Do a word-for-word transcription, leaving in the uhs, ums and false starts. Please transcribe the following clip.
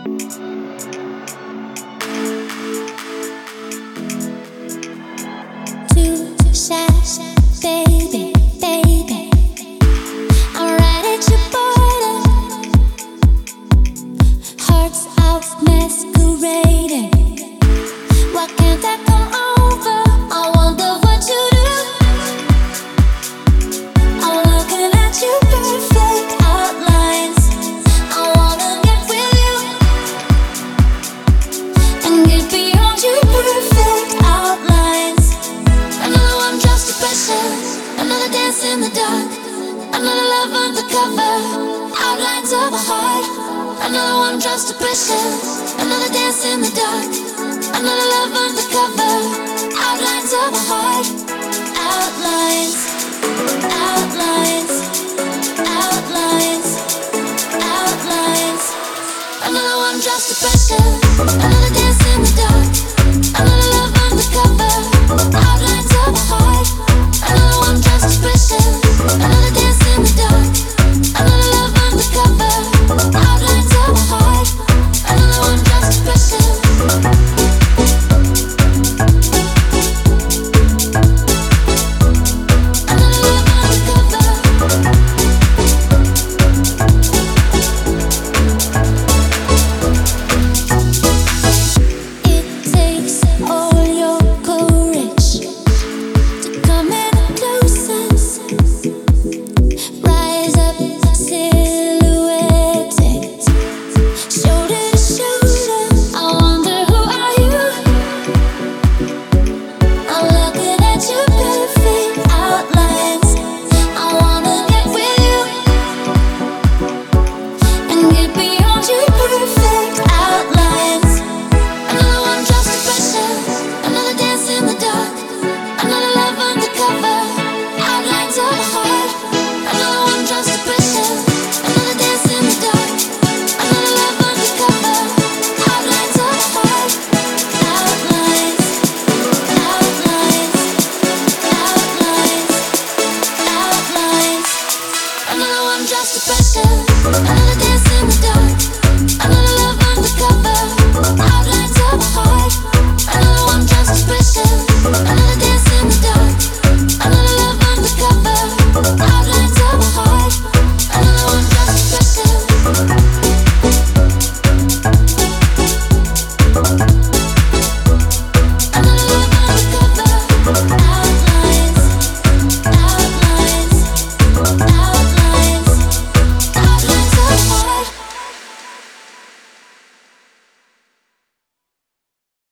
Too shy, baby, baby. I'm right at your border. Hearts out masquerading. Why can't I come over? I wonder what you do. I'm looking at your perfect outlines. I wanna get with you and get beyond your perfect outlines. Another one drops to pressure. Another dance in the dark. Another love undercover. Outlines of a heart. Another one drops to pressure. Another dance in the dark. Another love undercover. Outlines of a heart. Outlines. Outlines. Outlines. Outlines. Another one drops to pressure. Another dance in the dark. Another love undercover. Outlines of a heart. Another one drops to pressure. Another dance in the dark. Another love undercover. Outlines of a heart. Another one drops to pressure. Get beyond